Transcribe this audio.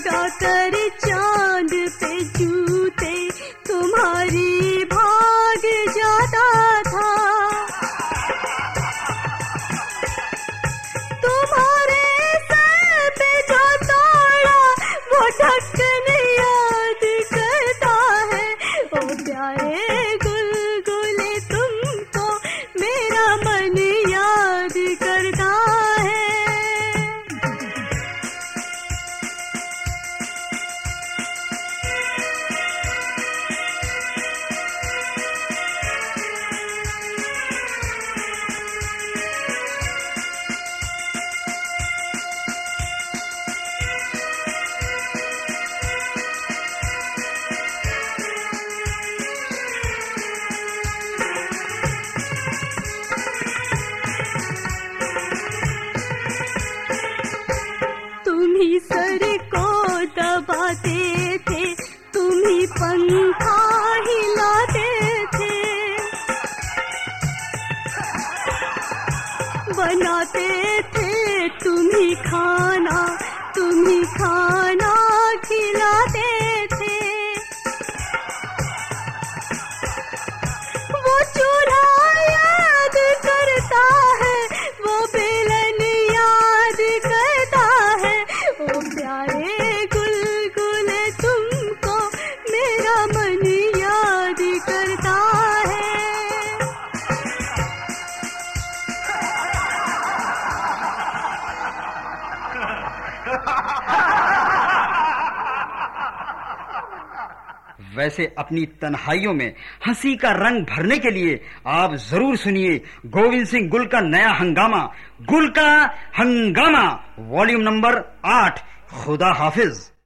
लगाकर चांद पे जूते तुम्हारी भाग जाता था। तुम्हारे सर पे जो तोड़ा वो ढक्कन याद करता है। ओ प्यारे गुलगुले तुमको मेरा मन याद करता है। तुम्ही सर को दबाते थे, तुम्ही पंखा हिलाते थे, बनाते थे तुम्ही खाना खिलाते थे। वो चूल्हा याद करता है, वो बेलन याद करता है। ओ प्यारे गुलगुले तुमको मेरा मन याद करता है। वैसे अपनी तन्हाइयों में हंसी का रंग भरने के लिए आप जरूर सुनिए गोविंद सिंह गुल का नया हंगामा, गुल का हंगामा, वॉल्यूम नंबर 8। खुदा हाफिज।